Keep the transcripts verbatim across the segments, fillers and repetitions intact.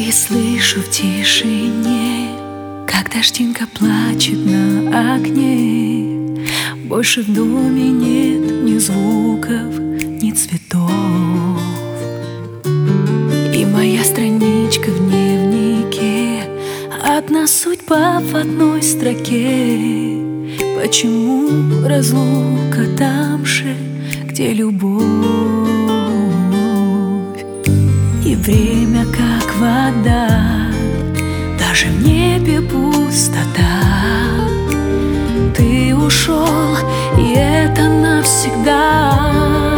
Впервые слышу в тишине, как дождинка плачет на окне. Больше в доме нет ни звуков, ни цветов. И моя страничка в дневнике, одна судьба в одной строке. Почему разлука там же, где любовь? И время как вода, даже в небе пустота. Ты ушел, и это навсегда.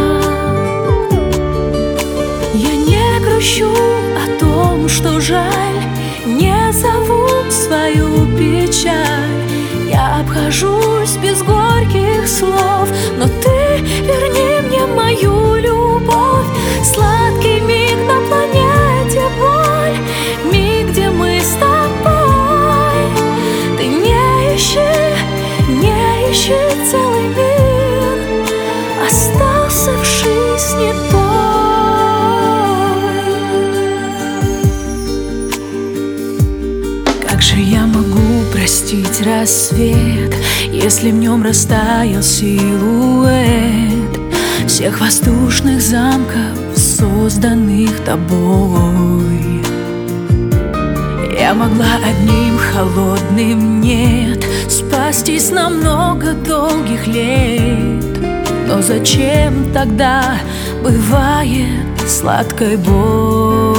Я не грущу о том, что жаль, не зову свою печаль. Я обхожусь без горьких слов, но ты верни мне мою любовь. Сладкий миг на планете боль, миг, где мы с тобой. Ты не ищи, не ищи целый мир, остался в жизни той. Как же я могу простить рассвет, если в нем растаял силуэт всех воздушных замков, созданных тобой? Я могла одним холодным «нет» спастись на много долгих лет. Но зачем тогда бывает сладкая боль?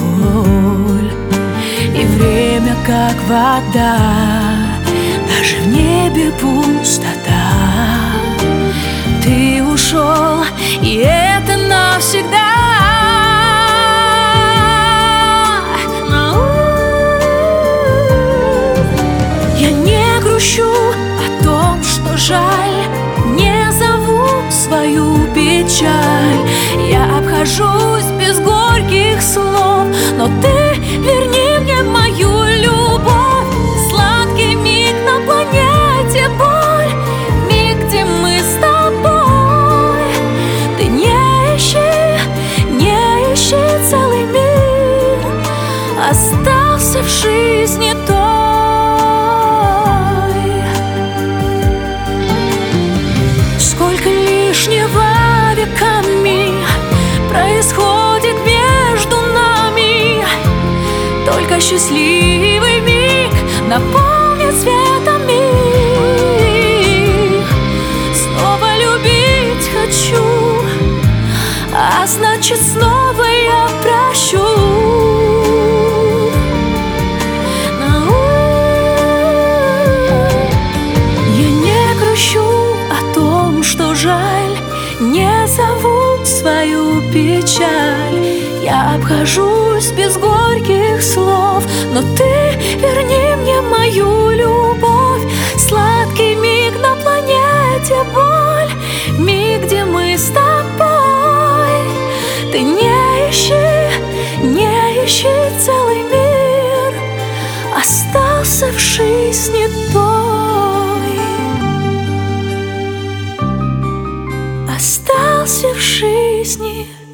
И время как вода, даже в небе пустота. Ты ушел, и это навсегда. Я не грущу о том, что жаль, не зову свою печаль. Я обхожусь без горьких слов, но ты верни мне мою любовь. Сладкий миг на планете боль, миг, где мы с тобой. Ты не ищи, не ищи целый мир, остался в жизни той. Сколько лишнего веками происходит между нами, только счастливый миг наполнит светом миг. Снова любить хочу, а значит снова я прощу. Я не грущу о том, что жаль, не зову свою печаль. Я обхожусь без горьких слов, но ты верни мне мою любовь. Сладкий миг на планете боль, миг, где мы с тобой. Ты не ищи, не ищи целый мир, остался в жизни той. Остался в жизни